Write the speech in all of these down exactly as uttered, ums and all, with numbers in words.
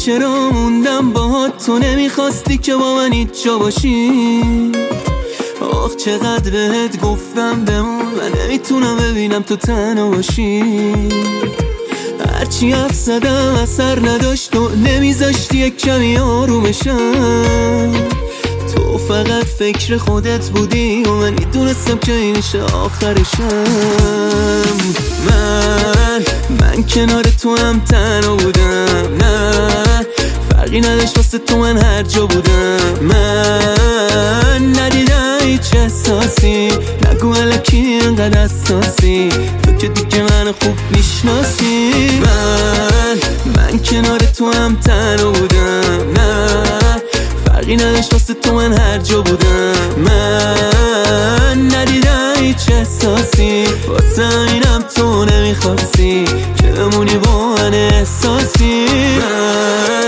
چرا موندم باهات، تو نمیخواستی که با من هیچ جا باشی. آخ چقدر بهت گفتم بمون، من نمیتونم ببینم تو تنها باشی. هرچی حرف زدم اثر نداشت، تو نمیذاشتی یک کمی آرومشم. تو فقط فکر خودت بودی و من میدونستم که اینشه آخرشم. من من کنار تو هم تنها بودم، نه فرقی نداشت واسه تو من هر جا بودم. من ندیدم هیچ احساسی، نگو الکی اینقدر حساسی، تو که دیگه من خوب میشناسی. من من کنار تو هم تنها بودم، نه فرقی نداشت واسه تو من هر جا بودم. من ندیدم هیچ احساسی، واسه اینم تو نمیخواستی که بمونی با من احساسی. من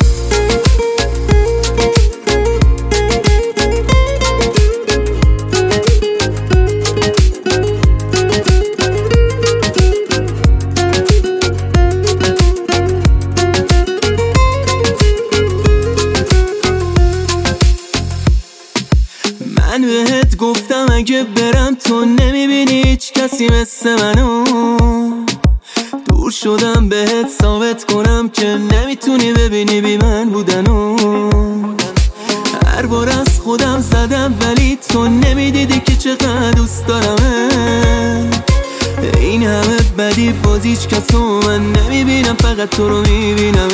من بهت گفتم اگه برم تو نمیبینی هیچ کسی مثل منو. دور شدم بهت ثابت کنم که نمیتونی ببینی بی من بودنو. هر بار از خودم زدم ولی تو نمیدیدی که چقدر دوست دارمت. این همه بدی باز هیچ کسو من نمیبینم، فقط تو رو میبینمت.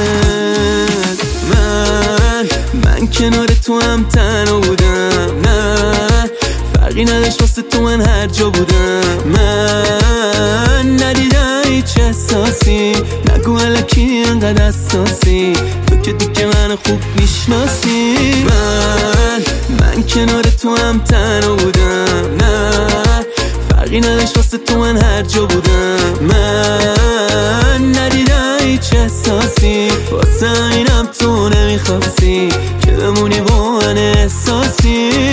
من من کنار تو هم تنها بودم، نه فرقی نداشت واسه تو من هر جا بودم. من ندیدم هیچ احساسی، نگو الکی اینقدر حساسی، تو که دیگه من خوب میشناسی. من من کنار تو هم تنها بودم، نه فرقی نداشت واسه تو من هر جا بودم. من ندیدم هیچ احساسی، واسه اینم تو نمیخواستی که بمونی با من احساسی.